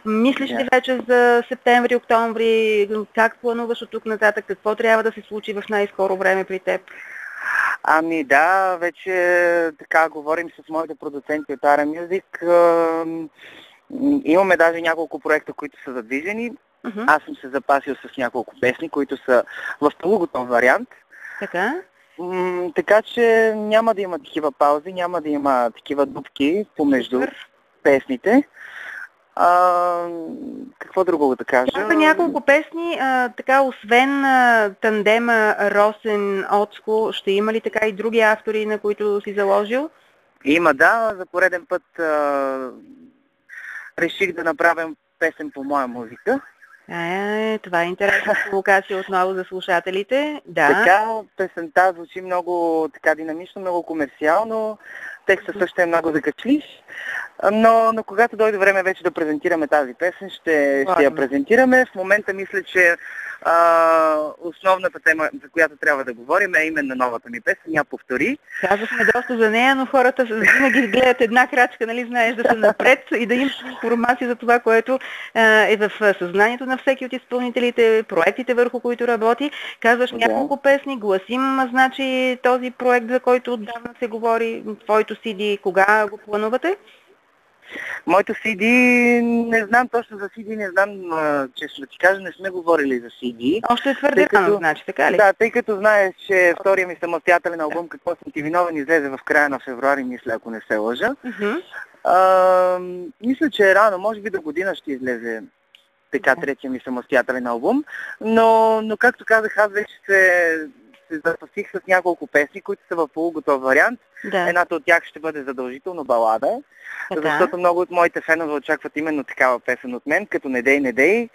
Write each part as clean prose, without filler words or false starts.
Мислиш ли вече за септември, октомври? Как плануваш от тук нататък? Какво трябва да се случи в най-скоро време при теб? Ами да, вече така говорим с моите продуценти от Ara Music. Имаме даже няколко проекта, които са задвижени. Аз съм се запасил с няколко песни, които са в полуготов вариант. Така? Така че няма да има такива паузи, няма да има такива дупки помежду песните. Какво друго да кажа? Това са няколко песни, така освен тандема Росен Оцко, ще има ли така и други автори, на които си заложил? Има, да. За пореден път реших да направим песен по моя музика. Това е интересна провокация отново за слушателите. Да. Така, песента звучи много така динамично, много комерциално. Текстът също е много закачлив. Но когато дойде време вече да презентираме тази песен, ще я презентираме. В момента мисля, че основната тема, за която трябва да говорим, е именно новата ми песен, Я повтори. Казахме доста за нея, но хората винаги гледат една крачка, нали знаеш, да са напред и да имаш информация за това, което е в съзнанието на всеки от изпълнителите, проектите върху които работи. Казваш няколко песни, гласим, значи този проект, за който отдавна се говори, твоето CD, кога го планувате? Моето CD, не знам точно за CD, не знам, че ще ти кажа, не сме говорили за CD. Още е твърде рано, значи, така ли? Да, тъй като знаеш, че втория ми самостоятелен албум "Какво съм ти виновен" излезе в края на февруари, мисля, ако не се лъжа. Мисля, че е рано, може би до година ще излезе така третия ми самостоятелен албум, но както казах, аз вече се запасих с няколко песни, които са в полуготов вариант. Да. Едната от тях ще бъде задължително балада, защото много от моите фенове очакват именно такава песен от мен, като "Не дей, не дей".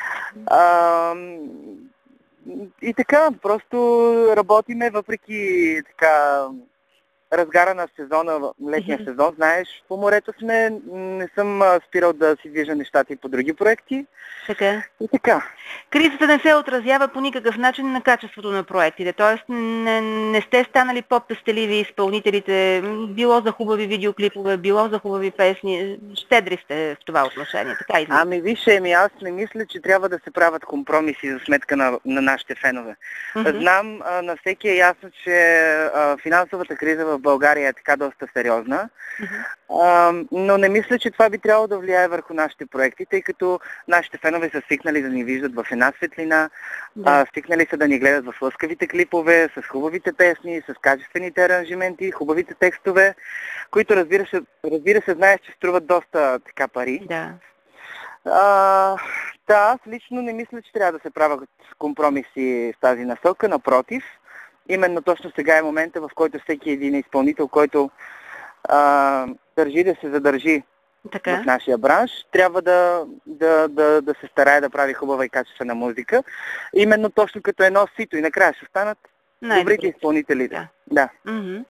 И така, просто работиме, въпреки така разгара на сезона, летния сезон, знаеш, по морето сме, не съм спирал да си движа нещата и по други проекти. Така. И така. Кризата не се отразява по никакъв начин на качеството на проектите, т.е. не сте станали по-пестеливи изпълнителите, било за хубави видеоклипове, било за хубави песни, щедри сте в това отношение, така и Ами виж, аз не мисля, че трябва да се правят компромиси за сметка на нашите фенове. Знам, на всеки е ясно, че финансовата криза в България е така доста сериозна, но не мисля, че това би трябвало да влияе върху нашите проекти, тъй като нашите фенове са свикнали да ни виждат в една светлина, свикнали са да ни гледат в лъскавите клипове, с хубавите песни, с качествените аранжименти, хубавите текстове, които разбира се, знаеш, че струват доста така пари. Да. Аз лично не мисля, че трябва да се правят компромиси в тази насока, напротив. Именно точно сега е момента, в който всеки един изпълнител, който държи да се задържи в нашия бранш, трябва да се старае да прави хубава и качествена музика. Именно точно като едно сито и накрая ще останат добрите изпълнители. Да.